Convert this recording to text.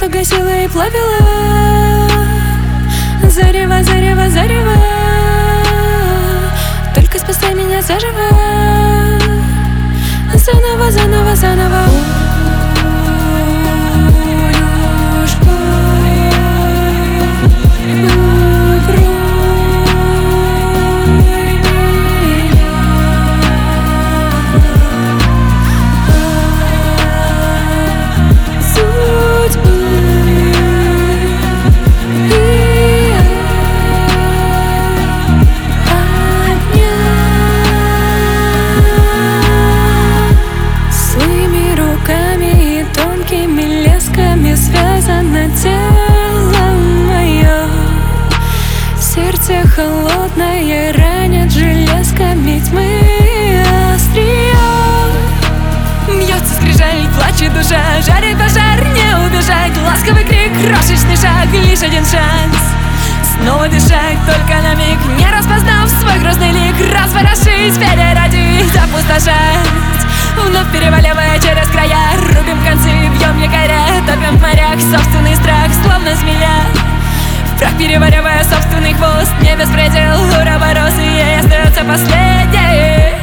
что гасила и плавила. Зарево, зарево, зарево, только спасай меня заживо. Заново, заново, заново. Связано тело мое, сердце холодное ранит железками тьмы острие. Бьется скрижаль, плачет душа, жарит пожар, не убежать. Ласковый крик, крошечный шаг, лишь один шанс снова дышать, только на миг, не распознав свой грозный лик. Разворошить, переродить, опустошать, вновь переваливая через края. Рубим концы, бьем якоря, топим в морях собственный страх, словно змея. В прах переваривая собственный хвост, не беспредел, ураворос, и ей остается последний.